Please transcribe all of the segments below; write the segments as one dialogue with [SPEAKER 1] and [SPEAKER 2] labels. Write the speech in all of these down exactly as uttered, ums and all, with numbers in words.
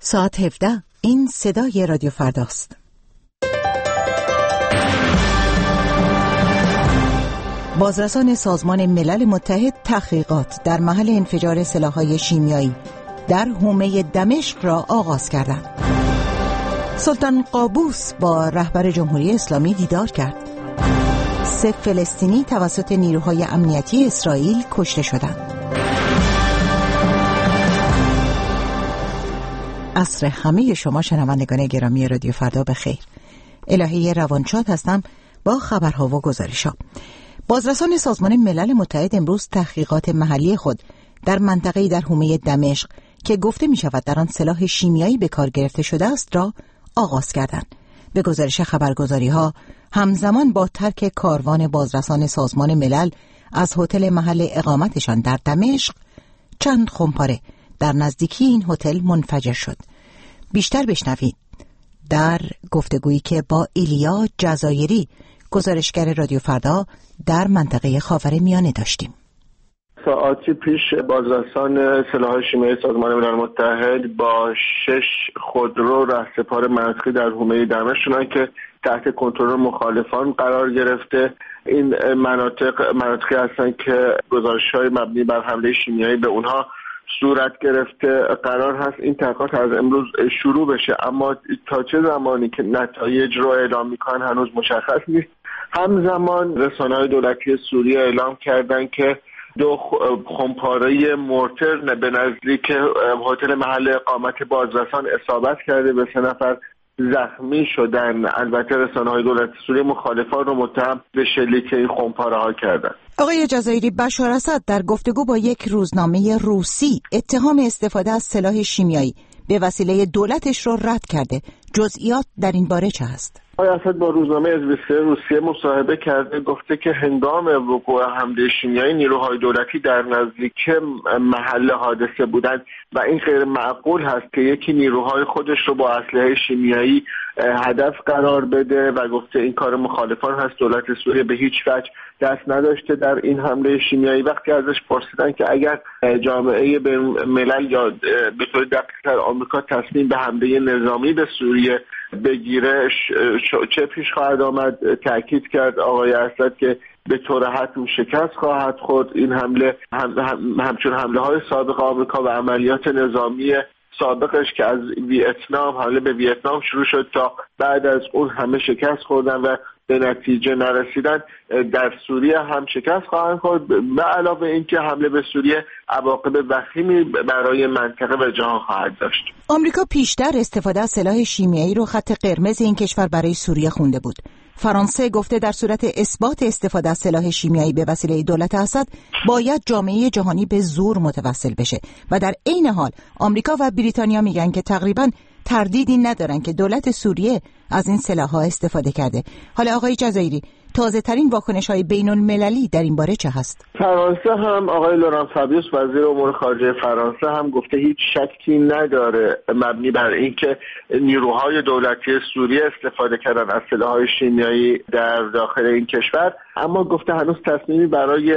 [SPEAKER 1] ساعت هفده. این صدای رادیو فرداست. بازرسان سازمان ملل متحد تحقیقات در محل انفجار سلاح‌های شیمیایی در حومه دمشق را آغاز کردند. سلطان قابوس با رهبر جمهوری اسلامی دیدار کرد. سه فلسطینی توسط نیروهای امنیتی اسرائیل کشته شدند. عصر همه شما شنوندگان گرامی رادیو فردا بخیر. الهی روانشاد هستم با خبرها و گزارش‌ها. بازرسان سازمان ملل متحد امروز تحقیقات محلی خود در منطقه‌ای در حومه دمشق که گفته می‌شود در آن سلاح شیمیایی به کار گرفته شده است را آغاز کردند. به گزارش خبرگزاری‌ها همزمان با ترک کاروان بازرسان سازمان ملل از هتل محل اقامتشان در دمشق، چند خمپاره در نزدیکی این هتل منفجر شد. بیشتر بشنوید در گفتگویی که با ایلیا جزایری، گزارشگر رادیو فردا در منطقه خاورمیانه داشتیم.
[SPEAKER 2] ساعتی پیش بازرسان سلاح شیمیایی سازمان ملل متحد با شش خودرو رهسپار منطقی در حومه دمشق شدند که تحت کنترل مخالفان قرار گرفته. این مناطق مناطقی هستند که گزارش‌های مبنی بر حمله شیمیایی به اونها صورت گرفته. قرار هست این تحقیقات از امروز شروع بشه، اما تا چه زمانی که نتایج رو اعلام میکنن هنوز مشخص نیست. همزمان رسانه‌های دولتی سوریه اعلام کردن که دو خمپاره مورتر به نزدیک هتل محل اقامت بازرسان اصابت کرده، به سه نفر زخمی شدن. البته رسانه‌های دولتی سوریه مخالفان رو متهم به شلیک این خمپاره ها کردن.
[SPEAKER 1] آقای جزایری، بشار اسد در گفتگو با یک روزنامه روسی اتهام استفاده از سلاح شیمیایی به وسیله دولتش رو رد کرده. جزئیات در این باره چه هست؟
[SPEAKER 2] آقای اسد با روزنامه اس‌بی روسیه مصاحبه کرده، گفته که هنگام وقوع حمله شیمیایی نیروهای دولتی در نزدیک محل حادثه بودند و این غیر معقول هست که یکی نیروهای خودش رو با اسلحه شیمیایی هدف قرار بده و گفته این کار مخالفان هست. دولت سوریه به هیچ وجه دست نداشته در این حمله شیمیایی. وقتی ازش پرسیدن که اگر جامعه ملل یا به طور دقیق‌تر آمریکا تصمیم به حمله نظامی به سوریه بگیره چه پیش خواهد آمد، تاکید کرد آقای اسد که به طور حتم شکست خواهد خورد این حمله، هم هم همچون حمله های سابق آمریکا و عملیات نظامی سابقش که از ویتنام، حمله به ویتنام شروع شد تا بعد از اون همه شکست خوردن و به نتیجه نرسیدن، در سوریه هم شکست خواهند خورد. به علاوه اینکه حمله به سوریه عواقب وخیمی برای منطقه و جهان خواهد داشت.
[SPEAKER 1] آمریکا پیشتر استفاده از سلاح شیمیایی رو خط قرمز این کشور برای سوریه خونده بود. فرانسه گفته در صورت اثبات استفاده از سلاح شیمیایی به وسیله دولت اسد باید جامعه جهانی به زور متوسل بشه و در عین حال آمریکا و بریتانیا میگن که تقریباً تردیدی ندارن که دولت سوریه از این سلاح‌ها استفاده کرده. حالا آقای جزایری، تازه ترین واکنش های بین المللی در این باره چه هست؟
[SPEAKER 2] فرانسه هم آقای لوران فابیوس وزیر امور خارجه فرانسه هم گفته هیچ شکی نداره مبنی بر اینکه نیروهای دولتی سوریه استفاده کردن از سلاح‌های شیمیایی در داخل این کشور، اما گفته هنوز تصمیمی برای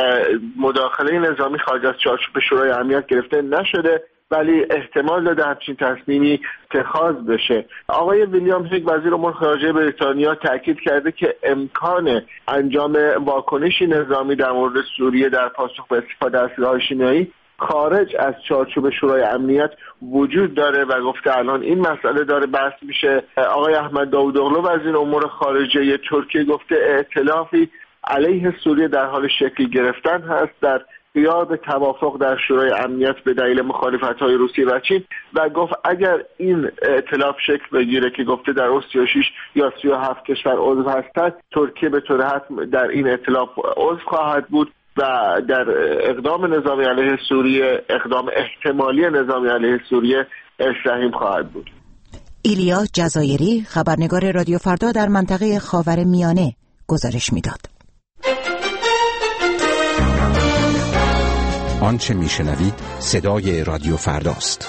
[SPEAKER 2] مداخله نظامی خارج از چارچوب شورای امنیت گرفته نشده، ولی احتمال داده همچین تصمیمی اتخاذ بشه. آقای ویلیام هگ وزیر امور خارجه بریتانیا تاکید کرده که امکان انجام واکنشی نظامی در مورد سوریه در پاسخ به استفاده از سلاح شیمیایی خارج از چارچوب شورای امنیت وجود داره و گفته الان این مسئله داره بحث میشه. آقای احمد داوودوغلو وزیر امور خارجه ترکیه گفته ائتلافی علیه سوریه در حال شکل گرفتن هست در غیاب توافق در شورای امنیت به دلیل مخالفت‌های روسیه و چین و گفت اگر این ائتلاف شکل بگیره که گفته در اون سی و شش یا سی و هفت کشور عضو هستند، ترکیه به طور حتم در این ائتلاف عضو خواهد بود و در اقدام نظامی علیه سوریه، اقدام احتمالی نظامی علیه سوریه سهیم خواهد بود.
[SPEAKER 1] ایلیا جزایری، خبرنگار رادیو فردا در منطقه خاورمیانه گزارش میداد.
[SPEAKER 3] آنچه میشنوید صدای رادیو فرداست.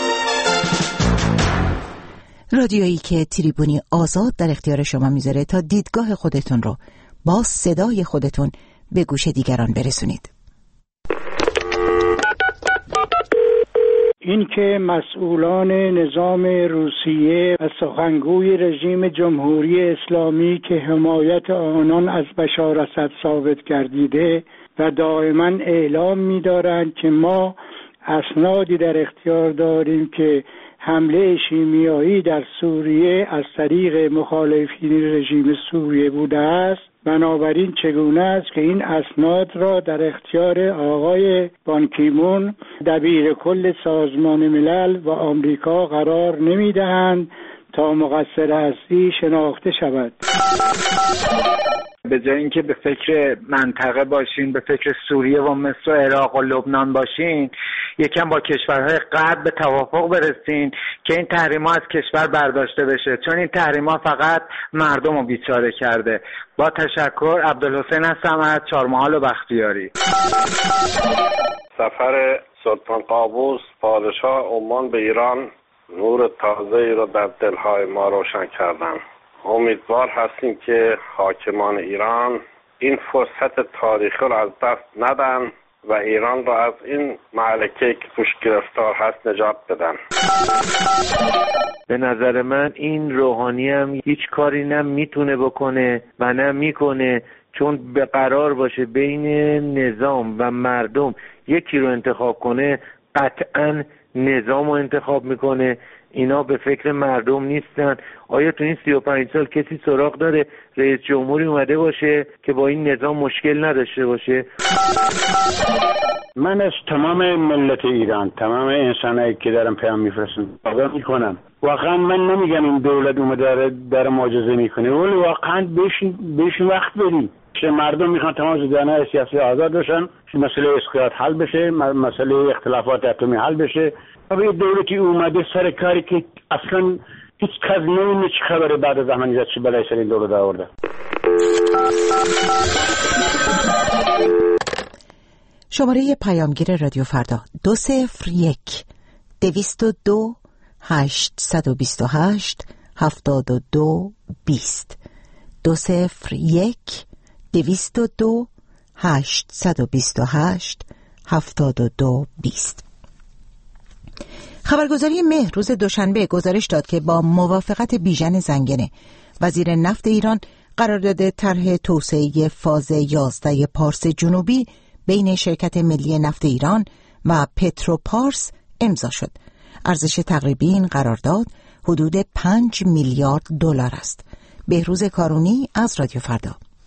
[SPEAKER 1] رادیویی که تریبونی آزاد در اختیار شما میذاره تا دیدگاه خودتون رو با صدای خودتون به گوش دیگران برسونید.
[SPEAKER 4] اینکه مسئولان نظام روسیه و سخنگوی رژیم جمهوری اسلامی که حمایت آنان از بشار اسد ثابت گردیده و دائما اعلام می‌دارند که ما اسنادی در اختیار داریم که حمله شیمیایی در سوریه از طریق مخالفین رژیم سوریه بوده است، بنابراین چگونه است که این اسناد را در اختیار آقای بان کی مون دبیر کل سازمان ملل و آمریکا قرار نمی‌دهند تا مقصر اصلی شناخته شود.
[SPEAKER 5] به جای اینکه به فکر منطقه باشین، به فکر سوریه و مصر و عراق و لبنان باشین، یکم با کشورهای غرب به توافق برسین که این تحریما از کشور برداشته بشه، چون این تحریما فقط مردم رو بیچاره کرده. با تشکر، عبدالحسین هستم از چهارمحال و بختیاری.
[SPEAKER 6] سفر سلطان قابوس پادشاه عمان به ایران نور تازه‌ای را در دلهای ما روشن کردند. امیدوار هستیم که حاکمان ایران این فرصت تاریخی را از دست ندن و ایران را از این معرکه که توش گرفتار هست نجات بدن.
[SPEAKER 7] به نظر من این روحانی هم هیچ کاری نه میتونه بکنه و نه میکنه، چون به قرار باشه بین نظام و مردم یکی رو انتخاب کنه، قطعا نظام رو انتخاب میکنه. اینا به فکر مردم نیستن. آیا تو این سی و پنج سال کسی سراغ داره رئیس جمهوری اومده باشه که با این نظام مشکل نداشته باشه؟
[SPEAKER 8] من از تمام ملت ایران، تمام انسانایی که دارم پیام میفرستن واقعا میکنم. واقعا من نمیگم این دولت اومده داره, داره معجزه میکنه، ولی واقعا بهش بهش وقت بدیم. که مردم میخوان تمام زدانهای سیاسی آزاد بشن، مسئله اسقاط حل بشه، مسئله اختلافات اتمی حل بشه. و یه دولتی اومده سر کاری که اصلا هیچ کس نمیدونه چه خبره بعد از احمدی چه بلای سر این دولت آورده.
[SPEAKER 1] شماره پیامگیر رادیو فردا دو صفر یک دویست و دو هشتصد و بیست و هشت هفتاد و دو بیست دو صفر یک دویست و دو هشتصد و بیست و هشت هفتاد و دو بیست. خبرگزاری مهر روز دوشنبه گزارش داد که با موافقت بیژن زنگنه وزیر نفت ایران قرارداد طرح توسعه فاز یازده پارس جنوبی بین شرکت ملی نفت ایران و پتروپارس امضا شد. ارزش تقریبی این قرارداد حدود پنج میلیارد دلار است. بهروز کارونی از رادیو فردا.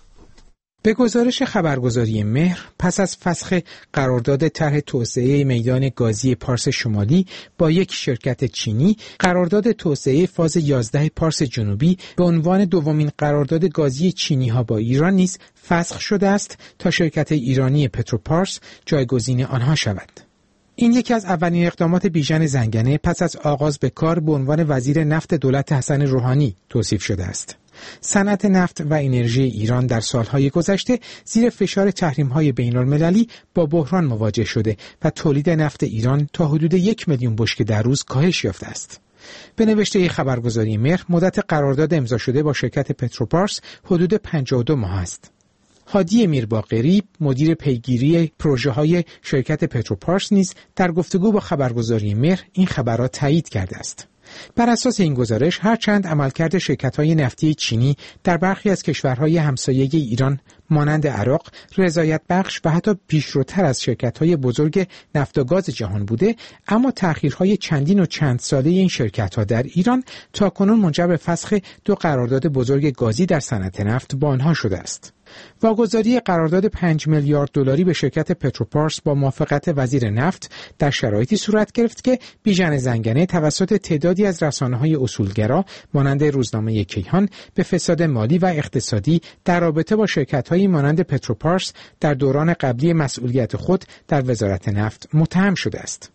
[SPEAKER 9] به گزارش خبرگزاری مهر، پس از فسخ قرارداد طرح توسعه میدان گازی پارس شمالی با یک شرکت چینی، قرارداد توسعه فاز یازده پارس جنوبی به عنوان دومین قرارداد گازی چینی ها با ایران نیز فسخ شده است تا شرکت ایرانی پتروپارس جایگزین آنها شود. این یکی از اولین اقدامات بیژن زنگنه پس از آغاز به کار به عنوان وزیر نفت دولت حسن روحانی توصیف شده است. صنعت نفت و انرژی ایران در سالهای گذشته زیر فشار تحریم‌های بین‌المللی با بحران مواجه شده و تولید نفت ایران تا حدود یک میلیون بشکه در روز کاهش یافته است. به نوشته خبرگزاری مهر، مدت قرارداد امضا شده با شرکت پتروپارس حدود پنجاه و دو ماه است. هادی میرباقری، مدیر پیگیری پروژه‌های شرکت پتروپارس نیز در گفتگو با خبرگزاری مهر این خبر را تایید کرده است. بر اساس این گزارش، هرچند عملکرد شرکت‌های نفتی چینی در برخی از کشورهای همسایه ایران مانند عراق رضایت بخش و حتی پیشروتر از شرکت‌های بزرگ نفت و گاز جهان بوده، اما تأخیرهای چندین و چند ساله این شرکت‌ها در ایران تاکنون منجر به فسخ دو قرارداد بزرگ گازی در صنعت نفت با آنها شده است. واگذاری قرارداد پنج میلیارد دلاری به شرکت پتروپارس با موافقت وزیر نفت در شرایطی صورت گرفت که بیژن زنگنه توسط تعدادی از رسانه‌های اصولگرا مانند روزنامه کیهان به فساد مالی و اقتصادی در رابطه با شرکت‌هایی مانند پتروپارس در دوران قبلی مسئولیت خود در وزارت نفت متهم شده است.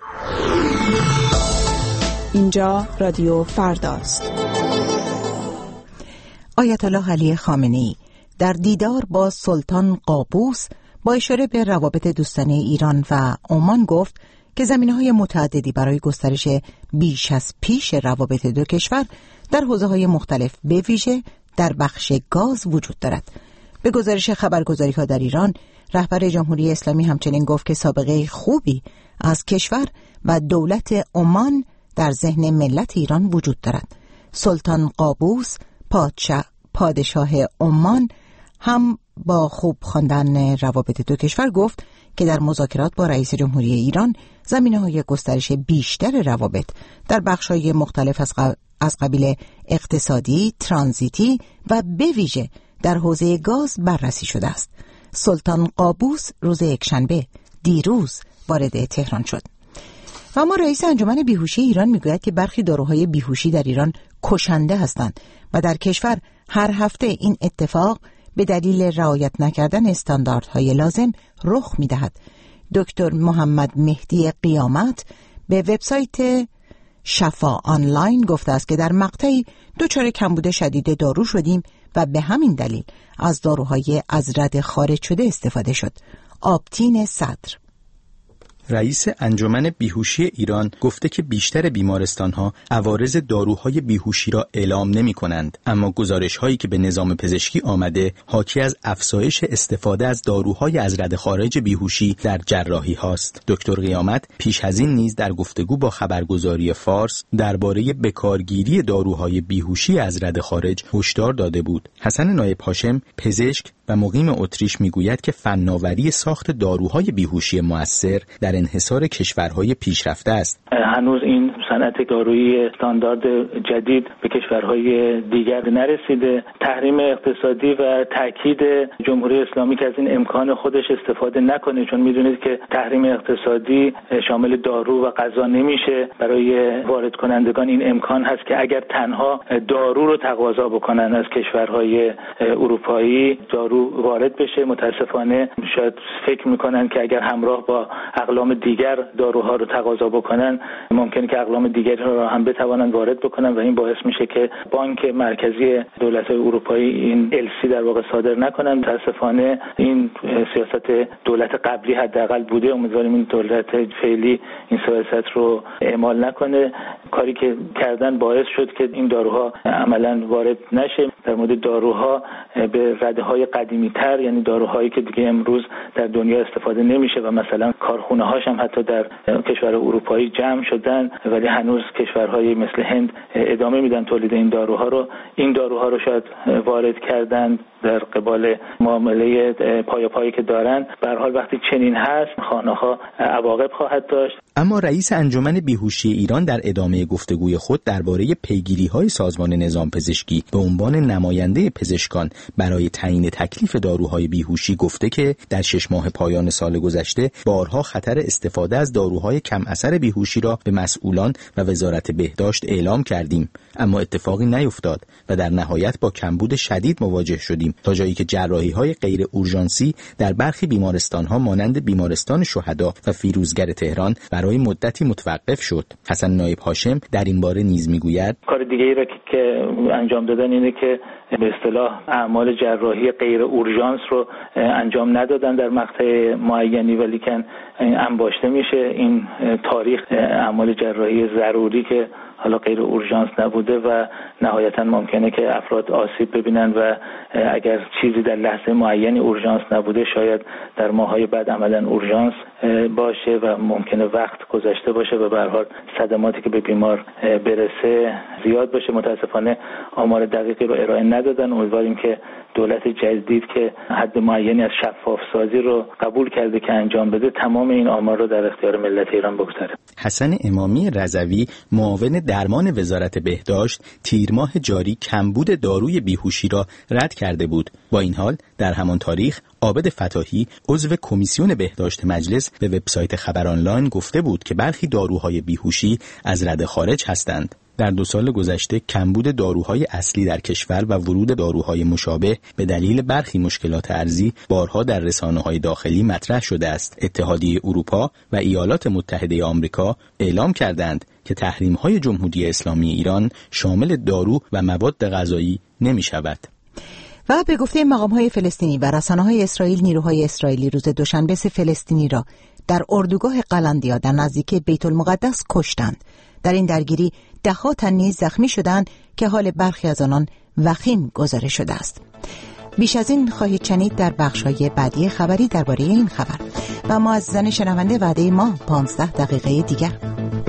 [SPEAKER 10] اینجا رادیو فرداست.
[SPEAKER 1] آیت الله علی خامنه‌ای در دیدار با سلطان قابوس با اشاره به روابط دوستانه ایران و عمان گفت که زمینه‌های متعددی برای گسترش بیش از پیش روابط دو کشور در حوزه‌های مختلف به ویژه در بخش گاز وجود دارد. به گزارش خبرگزاری‌ها در ایران، رهبر جمهوری اسلامی همچنین گفت که سابقه خوبی از کشور و دولت عمان در ذهن ملت ایران وجود دارد. سلطان قابوس پادشاه پادشاه عمان هم با خوب خواندن روابط دو کشور گفت که در مذاکرات با رئیس جمهوری ایران زمینه‌های گسترش بیشتر روابط در بخش‌های مختلف از, قب... از قبیل اقتصادی، ترانزیتی و به ویژه در حوزه گاز بررسی شده است. سلطان قابوس روز یکشنبه دیروز وارد تهران شد. و اما رئیس انجمن بیهوشی ایران میگوید که برخی داروهای بیهوشی در ایران کشنده هستند و در کشور هر هفته این اتفاق به دلیل رعایت نکردن استانداردهای لازم رخ میدهد. دکتر محمد مهدی قیامت به وبسایت شفا آنلاین گفته است که در مقطعی دچار کمبود شدید دارو شدیم و به همین دلیل از داروهای از رده خارج شده استفاده شد. آبتین صدر
[SPEAKER 11] رئیس انجمن بیهوشی ایران گفته که بیشتر بیمارستان‌ها عوارض داروهای بیهوشی را اعلام نمی‌کنند، اما گزارش‌هایی که به نظام پزشکی آمده حاکی از افزایش استفاده از داروهای از رده خارج بیهوشی در جراحی هاست. دکتر قیامت پیش از این نیز در گفتگو با خبرگزاری فارس درباره بکارگیری داروهای بیهوشی از رده خارج هشدار داده بود. حسن نایب هاشم پزشک و مقیم اتریش میگوید که فناوری ساخت داروهای بیهوشی مؤثر در انحصار کشورهای پیشرفته است.
[SPEAKER 12] هنوز این صنعت دارویی استاندارد جدید به کشورهای دیگر نرسیده. تحریم اقتصادی و تاکید جمهوری اسلامی که از این امکان خودش استفاده نکنه، چون میدونید که تحریم اقتصادی شامل دارو و غذا نمیشه. برای وارد کنندگان این امکان هست که اگر تنها دارو رو تقاضا بکنن از کشورهای اروپایی دارو وارد بشه. متاسفانه شاید فکر میکنن که اگر همراه با اقلام دیگر داروها رو تقاضا بکنن ممکنه که اقلام دیگری رو هم بتوانند وارد بکنن و این باعث میشه که بانک مرکزی دولت‌های اروپایی این السی در واقع صادر نکنن. متاسفانه این سیاست دولت قبلی حداقل بوده. امیدواریم این دولت فعلی این سیاست رو اعمال نکنه. کاری که کردن باعث شد که این داروها عملاً وارد نشه. در مورد داروها به رده‌های قدیمی‌تر، یعنی داروهایی که دیگه امروز در دنیا استفاده نمیشه و مثلا کارخونه‌هاش هم حتی در کشور اروپایی جمع شدن، ولی هنوز کشورهای مثل هند ادامه میدن تولید این داروها رو. این داروها رو شاید وارد کردن در قبال معامله پایاپایی که دارن. به هر حال وقتی چنین هست خانه‌ها عواقب خواهد داشت.
[SPEAKER 11] اما رئیس انجمن بیهوشی ایران در ادامه گفتگوی خود درباره پیگیری‌های سازمان نظام پزشکی به عنوان نماینده پزشکان برای تعیین تکلیف داروهای بیهوشی گفته که در شش ماه پایان سال گذشته بارها خطر استفاده از داروهای کم اثر بیهوشی را به مسئولان و وزارت بهداشت اعلام کردیم، اما اتفاقی نیفتاد و در نهایت با کمبود شدید مواجه شدیم، تا جایی که جراحی‌های غیر اورژانسی در برخی بیمارستان‌ها مانند بیمارستان شهدا و فیروزگر تهران برای مدتی متوقف شد. حسن نایب هاشم در این باره نیز میگوید
[SPEAKER 12] کار دیگه‌ای را که انجام دادن اینه که به اصطلاح اعمال جراحی غیر اورژانس رو انجام ندادن در مقطع معینی، ولی که انباشته میشه این تاریخ اعمال جراحی ضروری که حالا غیر اورژانس نبوده و نهایتا ممکنه که افراد آسیب ببینن و اگر چیزی در لحظه معینی اورژانس نبوده شاید در ماهای بعد عملا اورژانس باشه و ممکنه وقت گذشته باشه و به هر حال صدماتی که به بیمار برسه زیاد باشه. متاسفانه آمار دقیقی رو ارائه ندادن. امیدواریم که دولت جدید که حد معینی از شفاف سازی رو قبول کرده که انجام بده تمام این آمار رو در اختیار ملت ایران بگذاره.
[SPEAKER 11] حسن امامی رضوی معاون درمان وزارت بهداشت تیر ماه جاری کمبود داروی بیهوشی را رد کرده بود. با این حال در همان تاریخ عابد فتاحی عضو کمیسیون بهداشت مجلس به وبسایت خبر آنلاین گفته بود که برخی داروهای بیهوشی از رده خارج هستند. در دو سال گذشته کمبود داروهای اصلی در کشور و ورود داروهای مشابه به دلیل برخی مشکلات ارزی بارها در رسانه‌های داخلی مطرح شده است. اتحادیه اروپا و ایالات متحده آمریکا اعلام کردند که تحریم‌های جمهوری اسلامی ایران شامل دارو و مواد غذایی نمی‌شود.
[SPEAKER 1] و به گفته مقام‌های فلسطینی و رسانه‌های اسرائیل، نیروهای اسرائیلی روز دوشنبه سه فلسطینی را در اردوگاه قلندیا در نزدیکی بیت المقدس کشتند. در این درگیری ده‌ها تن نیز زخمی شدند که حال برخی از آنان وخیم گزارش شده است. بیش از این خواهید شنید در بخش‌های بعدی خبری درباره این خبر. و معززان شنونده، وعده ما پانزده دقیقه دیگر.